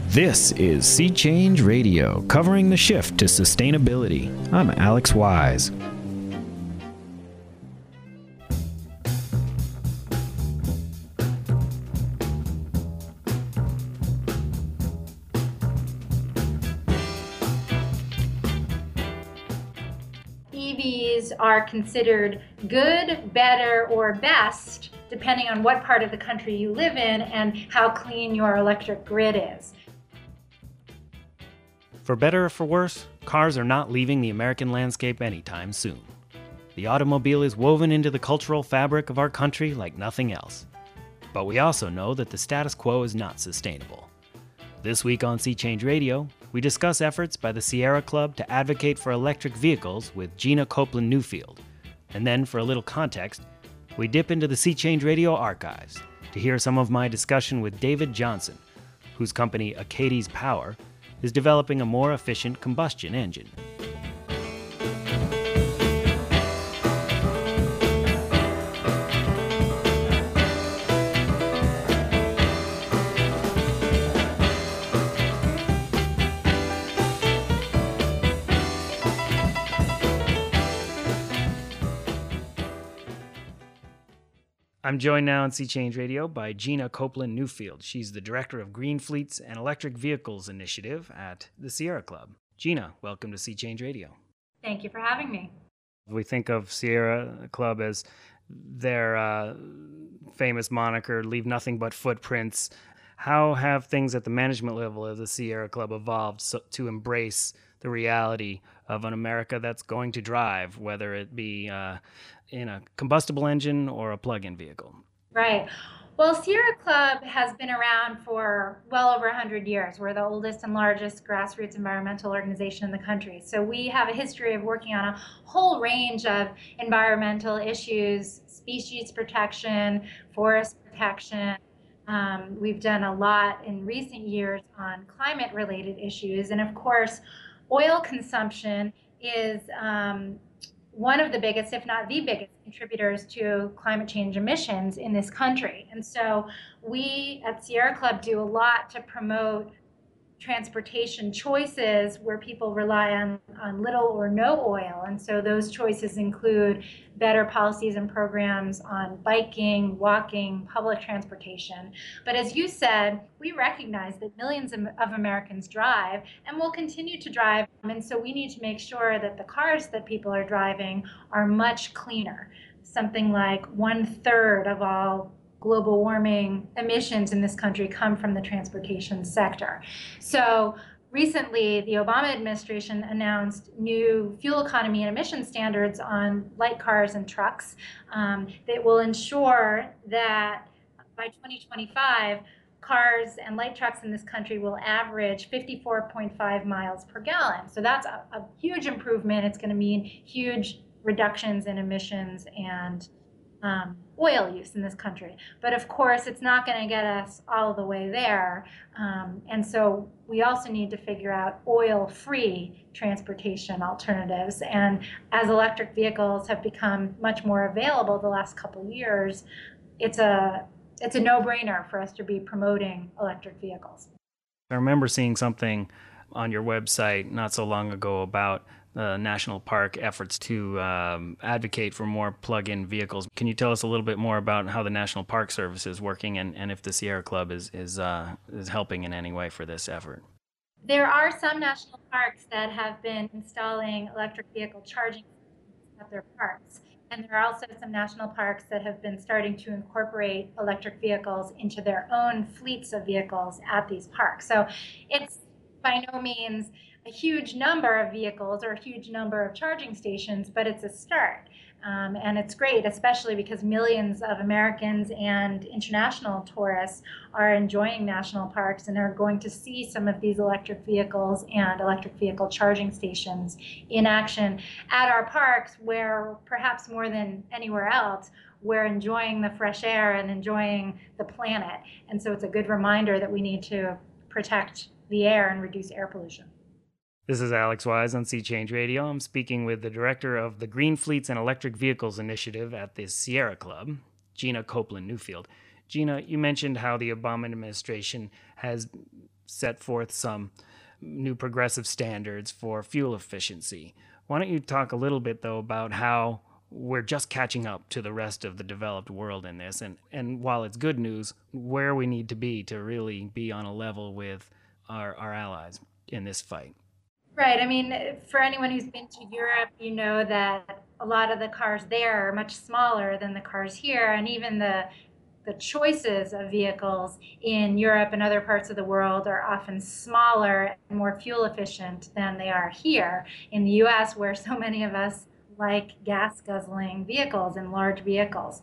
This is Sea Change Radio, covering the shift to sustainability. I'm Alex Wise. EVs are considered good, better, or best, depending on what part of the country you live in and how clean your electric grid is. For better or for worse, cars are not leaving the American landscape anytime soon. The automobile is woven into the cultural fabric of our country like nothing else. But we also know that the status quo is not sustainable. This week on Sea Change Radio, we discuss efforts by the Sierra Club to advocate for electric vehicles with Gina Copeland Newfield. And then, for a little context, we dip into the Sea Change Radio archives to hear some of my discussion with David Johnson, whose company Acades Power is developing a more efficient combustion engine. I'm joined now on Sea Change Radio by Gina Copeland Newfield. She's the Director of Green Fleets and Electric Vehicles Initiative at the Sierra Club. Gina, welcome to Sea Change Radio. Thank you for having me. We think of Sierra Club as their famous moniker, leave nothing but footprints. How have things at the management level of the Sierra Club evolved to embrace the reality of an America that's going to drive, whether it be in a combustible engine or a plug-in vehicle? Right. Well, Sierra Club has been around for well over 100 years. We're the oldest and largest grassroots environmental organization in the country. So we have a history of working on a whole range of environmental issues, species protection, forest protection. We've done a lot in recent years on climate-related issues. And of course, oil consumption is one of the biggest, if not the biggest, contributors to climate change emissions in this country. And so we at Sierra Club do a lot to promote transportation choices where people rely on little or no oil. And so those choices include better policies and programs on biking, walking, public transportation. But as you said, we recognize that millions of Americans drive and will continue to drive. And so we need to make sure that the cars that people are driving are much cleaner. Something like 1/3 of all global warming emissions in this country come from the transportation sector. So recently, the Obama administration announced new fuel economy and emission standards on light cars and trucks that will ensure that by 2025, cars and light trucks in this country will average 54.5 miles per gallon. So that's a huge improvement. It's going to mean huge reductions in emissions and oil use in this country. But of course, it's not going to get us all the way there. And so we also need to figure out oil-free transportation alternatives. And as electric vehicles have become much more available the last couple of years, it's a no-brainer for us to be promoting electric vehicles. I remember seeing something on your website not so long ago about national park efforts to advocate for more plug-in vehicles. Can you tell us a little bit more about how the National Park Service is working and if the Sierra Club is helping in any way for this effort? There are some national parks that have been installing electric vehicle charging at their parks. And there are also some national parks that have been starting to incorporate electric vehicles into their own fleets of vehicles at these parks. So it's by no means a huge number of vehicles or a huge number of charging stations, but it's a start. And it's great, especially because millions of Americans and international tourists are enjoying national parks and are going to see some of these electric vehicles and electric vehicle charging stations in action at our parks, where perhaps more than anywhere else, we're enjoying the fresh air and enjoying the planet. And so it's a good reminder that we need to protect the air and reduce air pollution. This is Alex Wise on Sea Change Radio. I'm speaking with the director of the Green Fleets and Electric Vehicles Initiative at the Sierra Club, Gina Copeland Newfield. Gina, you mentioned how the Obama administration has set forth some new progressive standards for fuel efficiency. Why don't you talk a little bit, though, about how we're just catching up to the rest of the developed world in this, and while it's good news, where we need to be to really be on a level with our allies in this fight. Right. I mean, for anyone who's been to Europe, you know that a lot of the cars there are much smaller than the cars here, and even the choices of vehicles in Europe and other parts of the world are often smaller and more fuel efficient than they are here in the US, where so many of us like gas guzzling vehicles and large vehicles.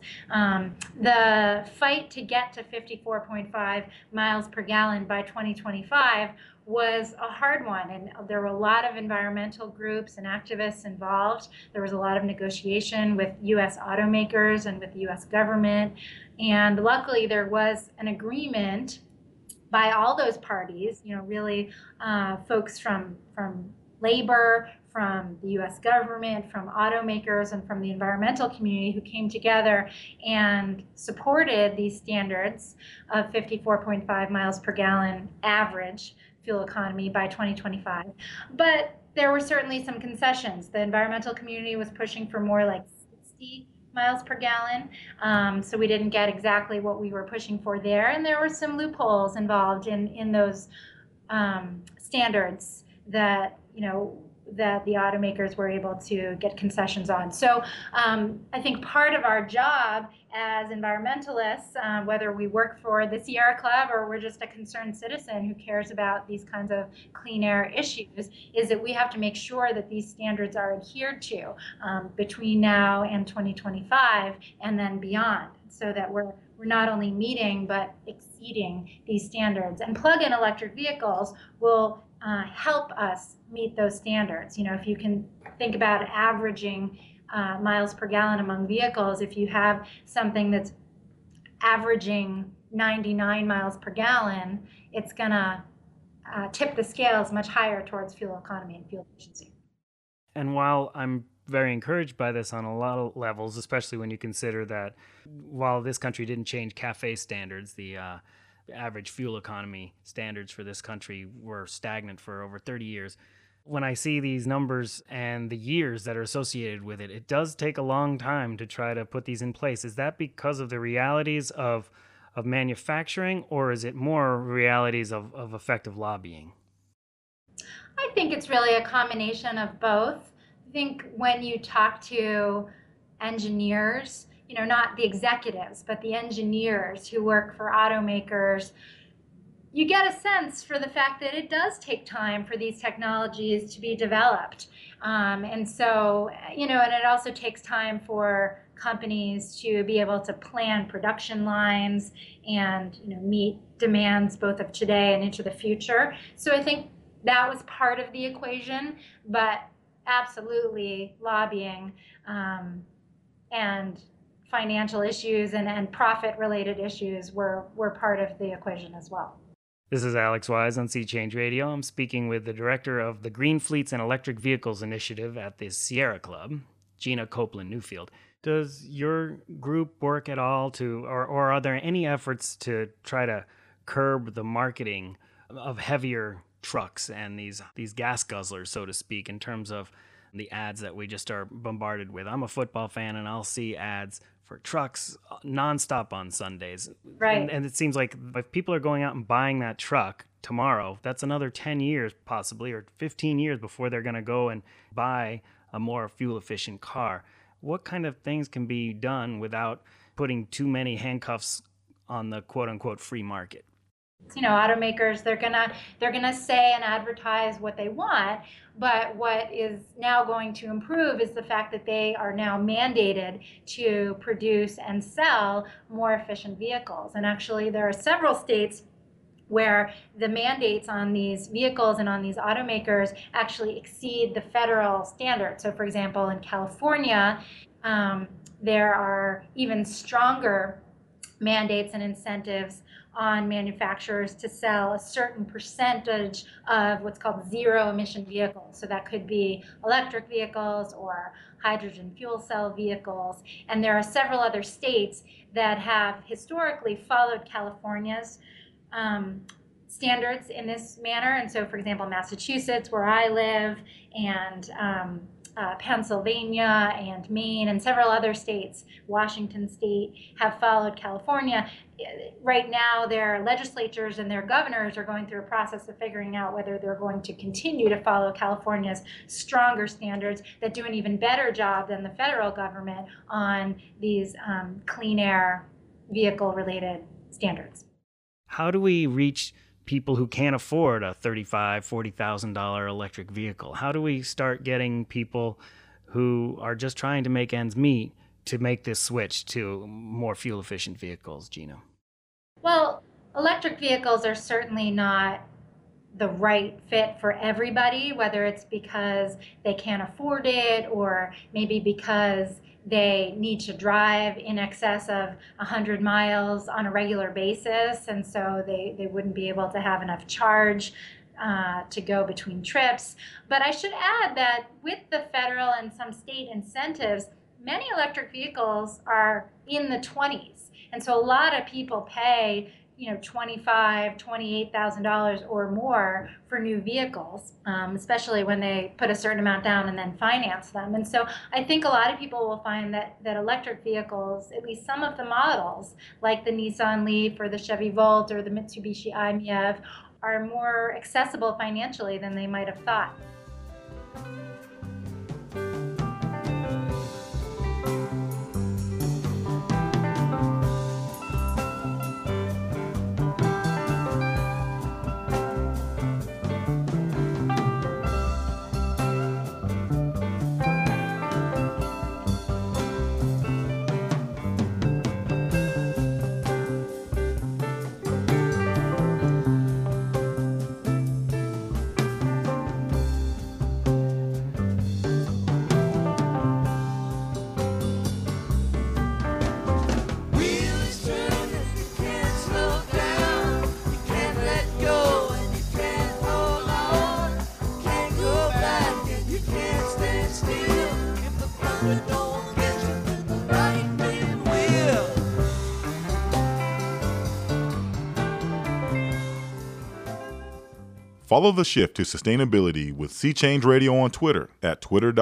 The fight to get to 54.5 miles per gallon by 2025 was a hard one, and there were a lot of environmental groups and activists involved. There was a lot of negotiation with US automakers and with the US government, and luckily there was an agreement by all those parties, really folks from labor, from the US government, from automakers, and from the environmental community, who came together and supported these standards of 54.5 miles per gallon average fuel economy by 2025. But there were certainly some concessions. The environmental community was pushing for more like 60 miles per gallon. So we didn't get exactly what we were pushing for there. And there were some loopholes involved in those standards that, that the automakers were able to get concessions on. So I think part of our job as environmentalists, whether we work for the Sierra Club or we're just a concerned citizen who cares about these kinds of clean air issues, is that we have to make sure that these standards are adhered to between now and 2025 and then beyond, so that we're not only meeting but exceeding these standards. And plug-in electric vehicles will help us meet those standards. If you can think about averaging miles per gallon among vehicles, if you have something that's averaging 99 miles per gallon, it's going to tip the scales much higher towards fuel economy and fuel efficiency. And while I'm very encouraged by this on a lot of levels, especially when you consider that while this country didn't change CAFE standards, the average fuel economy standards for this country were stagnant for over 30 years. When I see these numbers and the years that are associated with it, it does take a long time to try to put these in place. Is that because of the realities of manufacturing, or is it more realities of effective lobbying? I think it's really a combination of both. I think when you talk to engineers, not the executives, but the engineers who work for automakers, you get a sense for the fact that it does take time for these technologies to be developed. And so, and it also takes time for companies to be able to plan production lines and, meet demands both of today and into the future. So I think that was part of the equation, but absolutely lobbying and financial issues and profit-related issues were part of the equation as well. This is Alex Wise on Sea Change Radio. I'm speaking with the director of the Green Fleets and Electric Vehicles Initiative at the Sierra Club, Gina Copeland Newfield. Does your group work at all or are there any efforts to try to curb the marketing of heavier trucks and these gas guzzlers, so to speak, in terms of the ads that we just are bombarded with? I'm a football fan, and I'll see ads for trucks nonstop on Sundays. Right. And it seems like if people are going out and buying that truck tomorrow, that's another 10 years possibly, or 15 years before they're going to go and buy a more fuel-efficient car. What kind of things can be done without putting too many handcuffs on the quote-unquote free market? Automakers, they're gonna say and advertise what they want, but what is now going to improve is the fact that they are now mandated to produce and sell more efficient vehicles. And actually, there are several states where the mandates on these vehicles and on these automakers actually exceed the federal standard. So, for example, in California, there are even stronger mandates and incentives on manufacturers to sell a certain percentage of what's called zero emission vehicles. So that could be electric vehicles or hydrogen fuel cell vehicles. And there are several other states that have historically followed California's standards in this manner. And so, for example, Massachusetts, where I live, and Pennsylvania and Maine and several other states, Washington State, have followed California. Right now, their legislatures and their governors are going through a process of figuring out whether they're going to continue to follow California's stronger standards that do an even better job than the federal government on these clean air vehicle-related standards. How do we reach people who can't afford a $35,000, $40,000 electric vehicle? How do we start getting people who are just trying to make ends meet to make this switch to more fuel-efficient vehicles, Gina? Well, electric vehicles are certainly not the right fit for everybody, whether it's because they can't afford it or maybe because they need to drive in excess of 100 miles on a regular basis, and so they wouldn't be able to have enough charge to go between trips. But I should add that with the federal and some state incentives, many electric vehicles are in the 20s. And so a lot of people pay $25,000, $28,000 or more for new vehicles, especially when they put a certain amount down and then finance them. And so I think a lot of people will find that electric vehicles, at least some of the models, like the Nissan Leaf or the Chevy Volt or the Mitsubishi i-MiEV, are more accessible financially than they might have thought. Follow the shift to sustainability with Sea Change Radio on Twitter at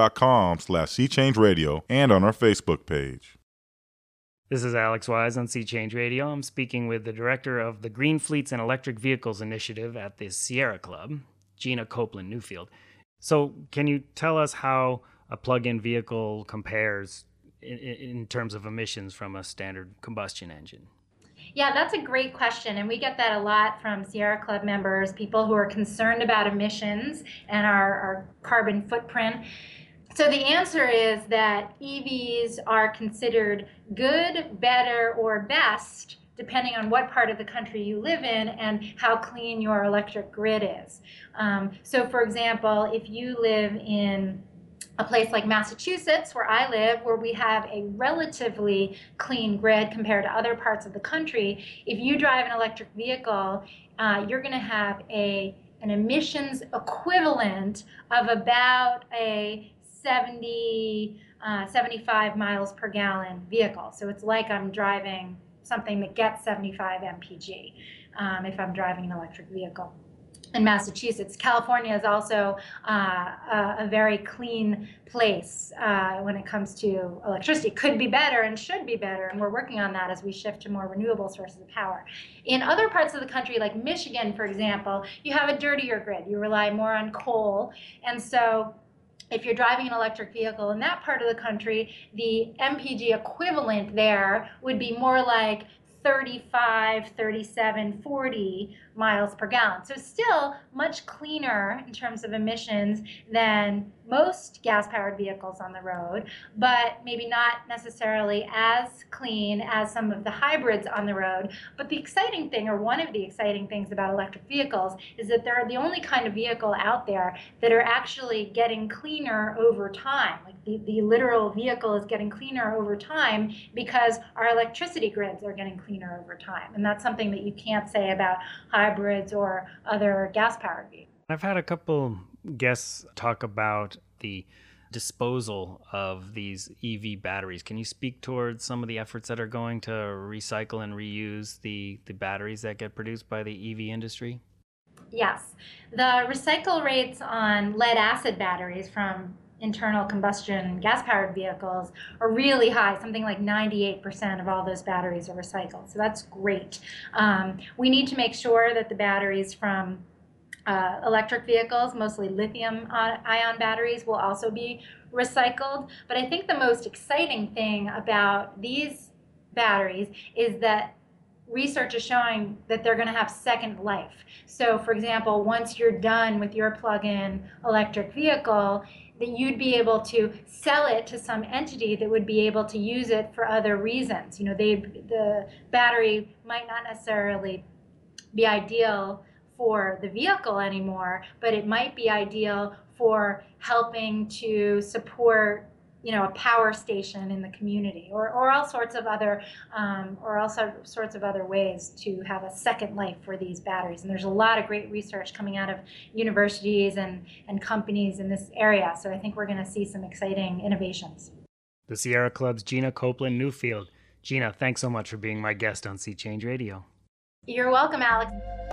twitter.com/SeaChangeRadio and on our Facebook page. This is Alex Wise on Sea Change Radio. I'm speaking with the director of the Green Fleets and Electric Vehicles Initiative at the Sierra Club, Gina Copeland Newfield. So can you tell us how a plug-in vehicle compares in terms of emissions from a standard combustion engine? Yeah, that's a great question, and we get that a lot from Sierra Club members, people who are concerned about emissions and our carbon footprint. So the answer is that EVs are considered good, better, or best depending on what part of the country you live in and how clean your electric grid is. So for example, if you live in a place like Massachusetts, where I live, where we have a relatively clean grid compared to other parts of the country, if you drive an electric vehicle, you're going to have an emissions equivalent of about a 75 miles per gallon vehicle. So it's like I'm driving something that gets 75 mpg if I'm driving an electric vehicle. In Massachusetts, California is also a very clean place when it comes to electricity. Could be better and should be better, and we're working on that as we shift to more renewable sources of power. In other parts of the country, like Michigan, for example, you have a dirtier grid. You rely more on coal, and so if you're driving an electric vehicle in that part of the country, the MPG equivalent there would be more like 35, 37, 40 miles per gallon. So still much cleaner in terms of emissions than most gas-powered vehicles on the road, but maybe not necessarily as clean as some of the hybrids on the road. But the exciting thing, or one of the exciting things about electric vehicles, is that they're the only kind of vehicle out there that are actually getting cleaner over time. Like the literal vehicle is getting cleaner over time because our electricity grids are getting cleaner over time. And that's something that you can't say about hybrids or other gas-powered vehicles. I've had a couple guests talk about the disposal of these EV batteries. Can you speak towards some of the efforts that are going to recycle and reuse the batteries that get produced by the EV industry? Yes. The recycle rates on lead acid batteries from internal combustion gas-powered vehicles are really high. Something like 98% of all those batteries are recycled. So that's great. We need to make sure that the batteries from electric vehicles, mostly lithium-ion batteries, will also be recycled. But I think the most exciting thing about these batteries is that research is showing that they're going to have second life. So, for example, once you're done with your plug-in electric vehicle, that you'd be able to sell it to some entity that would be able to use it for other reasons. The battery might not necessarily be ideal for the vehicle anymore, but it might be ideal for helping to support a power station in the community, or all sorts of other ways to have a second life for these batteries. And there's a lot of great research coming out of universities and companies in this area. So I think we're going to see some exciting innovations. The Sierra Club's Gina Copeland Newfield. Gina, thanks so much for being my guest on Sea Change Radio. You're welcome, Alex.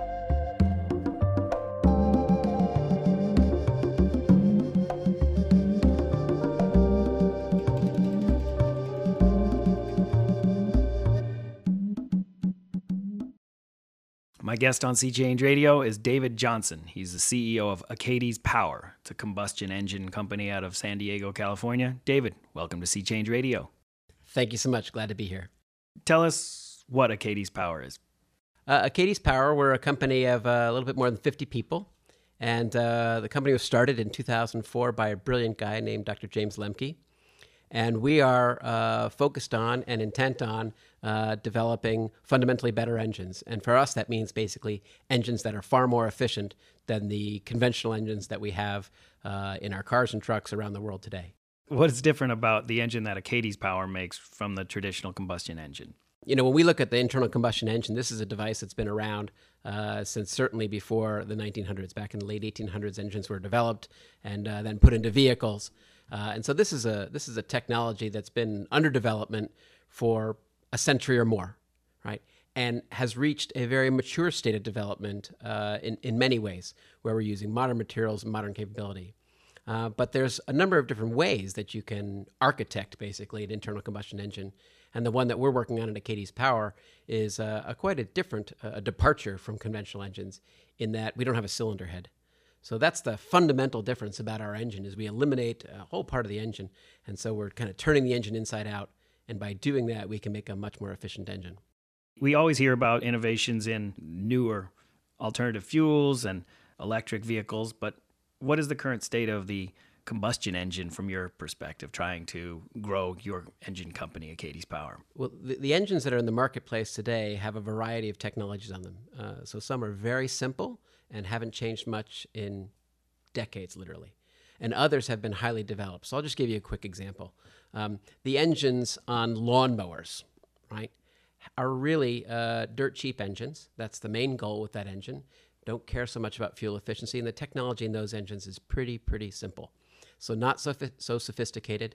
My guest on Sea Change Radio is David Johnson. He's the CEO of Acades Power. It's a combustion engine company out of San Diego, California. David, welcome to Sea Change Radio. Thank you so much. Glad to be here. Tell us what Acades Power is. Acades Power, we're a company of a little bit more than 50 people. And the company was started in 2004 by a brilliant guy named Dr. James Lemke. And we are focused on and intent on developing fundamentally better engines. And for us, that means basically engines that are far more efficient than the conventional engines that we have in our cars and trucks around the world today. What's different about the engine that Acades Power makes from the traditional combustion engine? When we look at the internal combustion engine, this is a device that's been around since certainly before the 1900s. Back in the late 1800s, engines were developed and then put into vehicles. And so this is a technology that's been under development for a century or more, right? And has reached a very mature state of development in many ways, where we're using modern materials and modern capability. But there's a number of different ways that you can architect, basically, an internal combustion engine. And the one that we're working on at Acades Power is quite a different departure from conventional engines, in that we don't have a cylinder head. So that's the fundamental difference about our engine, is we eliminate a whole part of the engine. And so we're kind of turning the engine inside out. And by doing that, we can make a much more efficient engine. We always hear about innovations in newer alternative fuels and electric vehicles, but what is the current state of the combustion engine from your perspective, trying to grow your engine company, Acades Power? Well, the engines that are in the marketplace today have a variety of technologies on them. So some are very simple and haven't changed much in decades, literally. And others have been highly developed. So I'll just give you a quick example. The engines on lawnmowers, right, are really dirt cheap engines. That's the main goal with that engine. Don't care so much about fuel efficiency, and the technology in those engines is pretty simple. So not so sophisticated,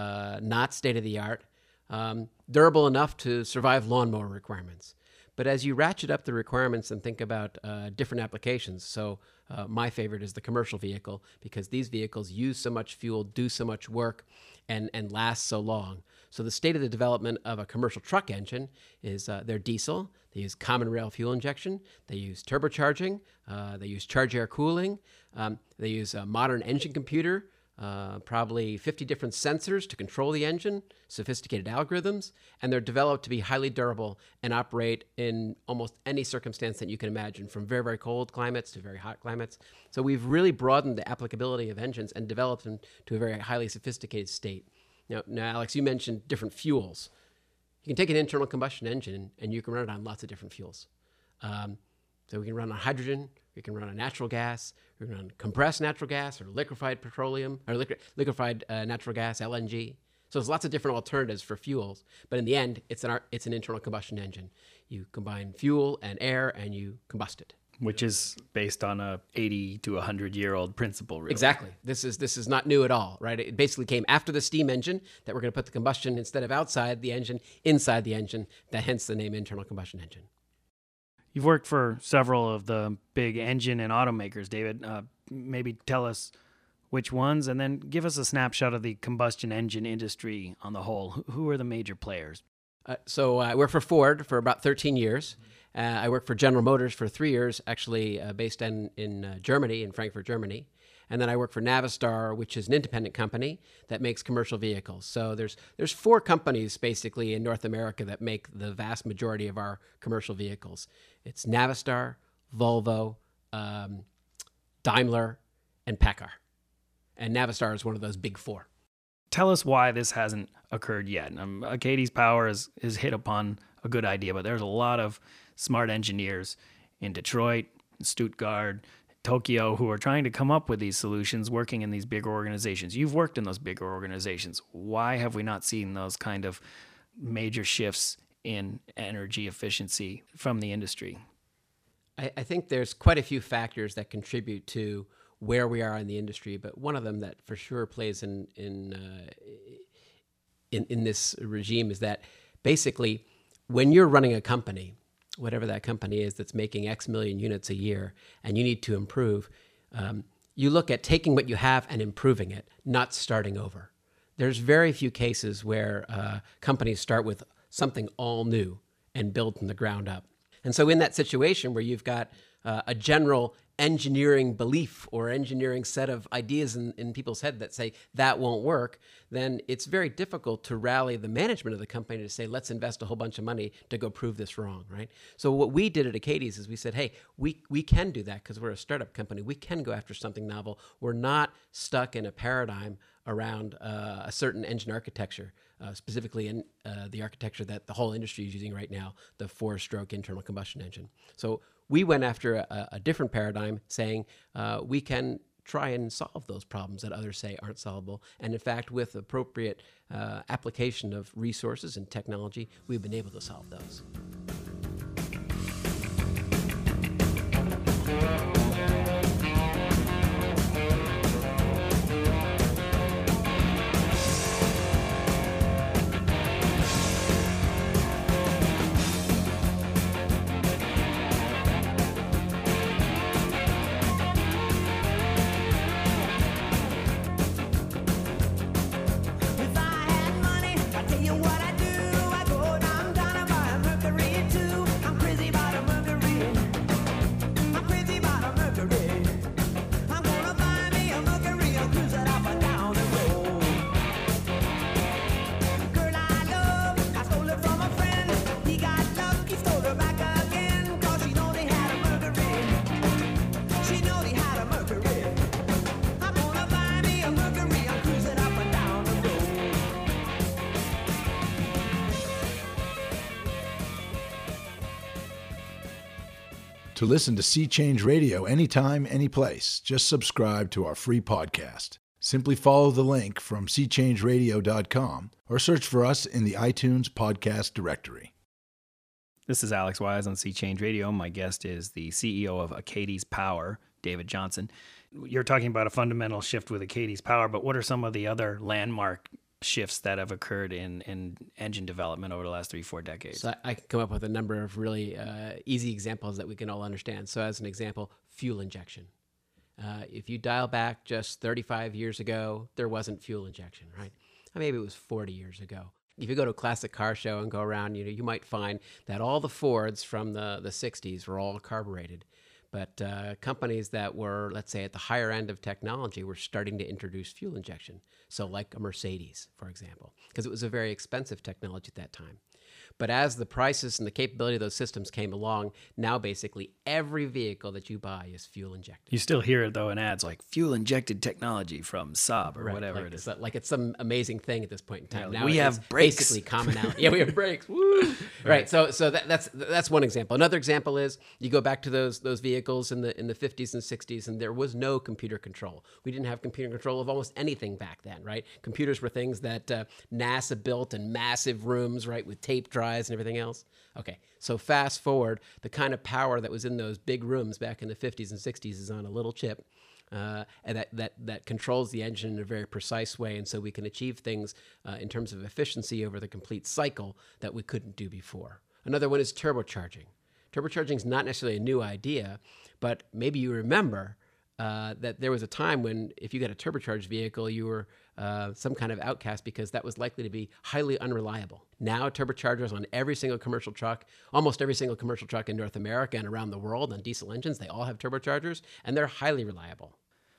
not state-of-the-art, durable enough to survive lawnmower requirements. But as you ratchet up the requirements and think about different applications, so my favorite is the commercial vehicle, because these vehicles use so much fuel, do so much work, and last so long. So the state of the development of a commercial truck engine is they're diesel, they use common rail fuel injection, they use turbocharging, they use charge air cooling, they use a modern engine computer, probably 50 different sensors to control the engine, sophisticated algorithms, and they're developed to be highly durable and operate in almost any circumstance that you can imagine, from very cold climates to very hot climates. So we've really broadened the applicability of engines and developed them to a very highly sophisticated state. Now, Alex, you mentioned different fuels. You can take an internal combustion engine and you can run it on lots of different fuels. So we can run on hydrogen, we can run on natural gas, we can run on compressed natural gas or liquefied petroleum, or liquefied natural gas, LNG. So there's lots of different alternatives for fuels, but in the end, it's an internal combustion engine. You combine fuel and air and you combust it. Which is based on a 80 to 100-year-old principle, really. Exactly. This is not new at all, right? It basically came after the steam engine, that we're going to put the combustion, instead of outside the engine, inside the engine, that hence the name internal combustion engine. You've worked for several of the big engine and automakers, David. Maybe tell us which ones, and then give us a snapshot of the combustion engine industry on the whole. Who are the major players? So I worked for Ford for about 13 years. I worked for General Motors for 3 years, actually based in Germany, in Frankfurt, Germany. And then I work for Navistar, which is an independent company that makes commercial vehicles. So there's 4 companies basically in North America that make the vast majority of our commercial vehicles. It's Navistar, Volvo, Daimler, and PACCAR. And Navistar is one of those big 4. Tell us why this hasn't occurred yet. Acades Power is hit upon a good idea, but there's a lot of smart engineers in Detroit, Stuttgart, Tokyo who are trying to come up with these solutions working in these bigger organizations. You've worked in those bigger organizations. Why have we not seen those kind of major shifts in energy efficiency from the industry? I think there's quite a few factors that contribute to where we are in the industry, but one of them that for sure plays in this regime is that basically when you're running a company, whatever that company is that's making X million units a year, and you need to improve, you look at taking what you have and improving it, not starting over. There's very few cases where companies start with something all new and build from the ground up. And so in that situation where you've got a general engineering belief or engineering set of ideas in people's head that say that won't work, then it's very difficult to rally the management of the company to say, let's invest a whole bunch of money to go prove this wrong, right? So what we did at Acades is we said, hey, we can do that because we're a startup company. We can go after something novel. We're not stuck in a paradigm around a certain engine architecture, specifically in the architecture that the whole industry is using right now, the 4-stroke internal combustion engine. So we went after a different paradigm, saying we can try and solve those problems that others say aren't solvable. And in fact, with appropriate application of resources and technology, we've been able to solve those. To listen to Sea Change Radio anytime, anyplace, just subscribe to our free podcast. Simply follow the link from seachangeradio.com or search for us in the iTunes podcast directory. This is Alex Wise on Sea Change Radio. My guest is the CEO of Acades Power, David Johnson. You're talking about a fundamental shift with Acades Power, but what are some of the other landmark shifts that have occurred in engine development over the last 3-4 decades? So I can come up with a number of really easy examples that we can all understand. So as an example, fuel injection. If you dial back just 35 years ago, there wasn't fuel injection, right? Or maybe it was 40 years ago. If you go to a classic car show and go around, you might find that all the Fords from the 60s were all carbureted. But companies that were, let's say, at the higher end of technology were starting to introduce fuel injection. So like a Mercedes, for example, because it was a very expensive technology at that time. But as the prices and the capability of those systems came along, now basically every vehicle that you buy is fuel injected. You still hear it, though, in ads like fuel-injected technology from Saab or right, whatever like it is. Like it's some amazing thing at this point in time. Yeah, now we have brakes. Basically commonality. Yeah, we have brakes. Woo! Right. So that's one example. Another example is you go back to those vehicles in the 50s and 60s, and there was no computer control. We didn't have computer control of almost anything back then, right? Computers were things that NASA built in massive rooms, right, with tape drives and everything else. Okay, so fast forward, the kind of power that was in those big rooms back in the 50s and 60s is on a little chip, and that controls the engine in a very precise way, and so we can achieve things in terms of efficiency over the complete cycle that we couldn't do before. Another one is turbocharging. Turbocharging is not necessarily a new idea, but maybe you remember that there was a time when if you got a turbocharged vehicle, you were some kind of outcast because that was likely to be highly unreliable. Now, turbochargers on every single commercial truck, almost every single commercial truck in North America and around the world on diesel engines, they all have turbochargers, and they're highly reliable.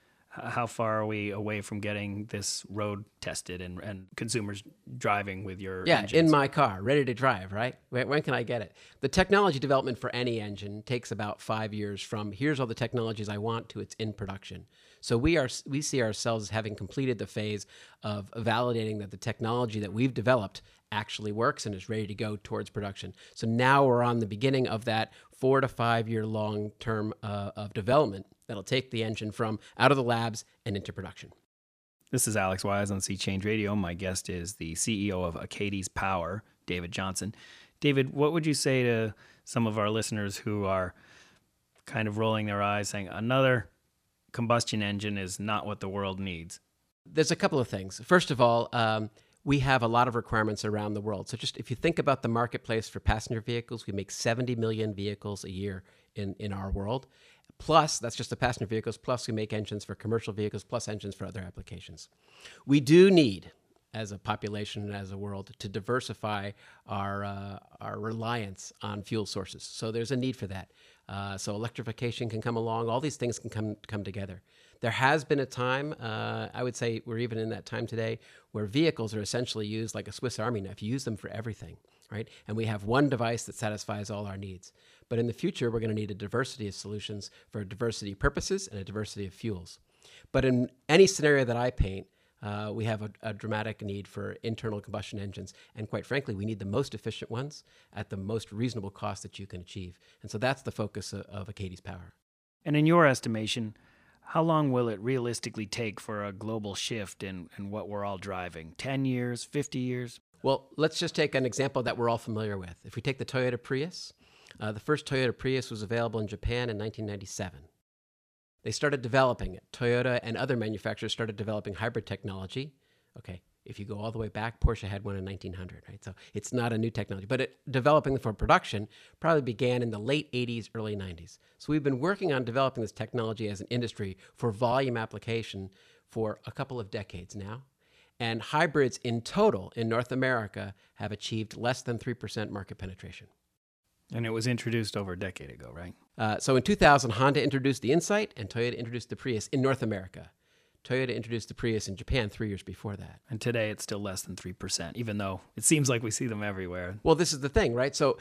How far are we away from getting this road tested and consumers driving with your engines? In my car, ready to drive, right? When can I get it? The technology development for any engine takes about 5 years from here's all the technologies I want to it's in production. So we see ourselves as having completed the phase of validating that the technology that we've developed actually works and is ready to go towards production. So now we're on the beginning of that 4 to 5 year long term of development that'll take the engine from out of the labs and into production. This is Alex Wise on Sea Change Radio. My guest is the CEO of Acades Power, David Johnson. David, what would you say to some of our listeners who are kind of rolling their eyes saying another combustion engine is not what the world needs? There's a couple of things. First of all, we have a lot of requirements around the world. So just if you think about the marketplace for passenger vehicles, we make 70 million vehicles a year in our world. Plus, that's just the passenger vehicles, plus we make engines for commercial vehicles, plus engines for other applications. We do need, as a population and as a world, to diversify our reliance on fuel sources. So there's a need for that. So electrification can come along. All these things can come together. There has been a time, I would say we're even in that time today, where vehicles are essentially used like a Swiss Army knife. You use them for everything, right? And we have one device that satisfies all our needs. But in the future, we're going to need a diversity of solutions for a diversity of purposes and a diversity of fuels. But in any scenario that I paint, we have a dramatic need for internal combustion engines. And quite frankly, we need the most efficient ones at the most reasonable cost that you can achieve. And so that's the focus of Acades Power. And in your estimation, how long will it realistically take for a global shift in what we're all driving? 10 years, 50 years? Well, let's just take an example that we're all familiar with. If we take the Toyota Prius, the first Toyota Prius was available in Japan in 1997. They started developing it. Toyota and other manufacturers started developing hybrid technology. Okay, if you go all the way back, Porsche had one in 1900, right? So it's not a new technology, but developing for production probably began in the late 80s, early 90s. So we've been working on developing this technology as an industry for volume application for a couple of decades now. And hybrids in total in North America have achieved less than 3% market penetration. And it was introduced over a decade ago, right? So in 2000, Honda introduced the Insight and Toyota introduced the Prius in North America. Toyota introduced the Prius in Japan 3 years before that. And today it's still less than 3%, even though it seems like we see them everywhere. Well, this is the thing, right? So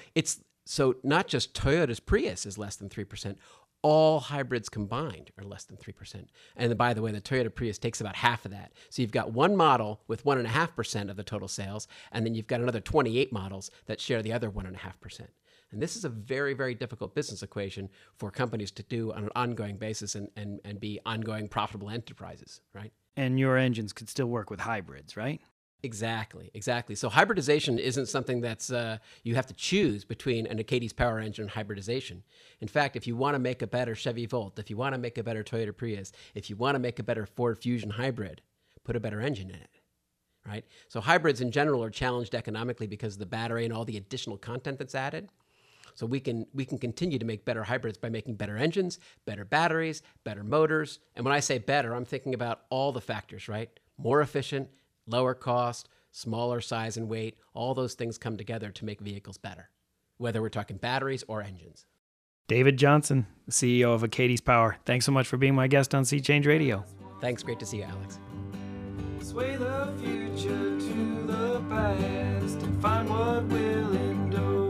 not just Toyota's Prius is less than 3%. All hybrids combined are less than 3%. And by the way, the Toyota Prius takes about half of that. So you've got one model with 1.5% of the total sales, and then you've got another 28 models that share the other 1.5%. And this is a very, very difficult business equation for companies to do on an ongoing basis and be ongoing profitable enterprises, right? And your engines could still work with hybrids, right? Exactly. So hybridization isn't something that's you have to choose between an Acades Power engine and hybridization. In fact, if you want to make a better Chevy Volt, if you want to make a better Toyota Prius, if you want to make a better Ford Fusion hybrid, put a better engine in it, right? So hybrids in general are challenged economically because of the battery and all the additional content that's added. So we can continue to make better hybrids by making better engines, better batteries, better motors. And when I say better, I'm thinking about all the factors, right? More efficient, lower cost, smaller size and weight. All those things come together to make vehicles better, whether we're talking batteries or engines. David Johnson, the CEO of Acades Power. Thanks so much for being my guest on Sea Change Radio. Thanks. Great to see you, Alex. Sway the future to the past and find what will endure.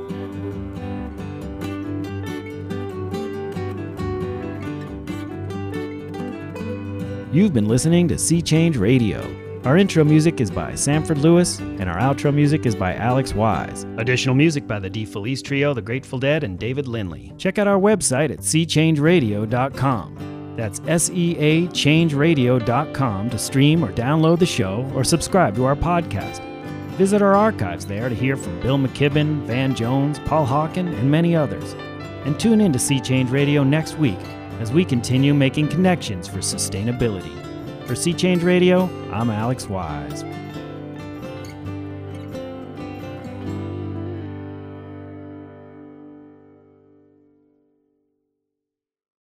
You've been listening to Sea Change Radio. Our intro music is by Sanford Lewis, and our outro music is by Alex Wise. Additional music by the DeFelice Trio, The Grateful Dead, and David Lindley. Check out our website at seachangeradio.com. That's SEAChangeradio.com to stream or download the show or subscribe to our podcast. Visit our archives there to hear from Bill McKibben, Van Jones, Paul Hawken, and many others. And tune in to Sea Change Radio next week as we continue making connections for sustainability. For Sea Change Radio, I'm Alex Wise.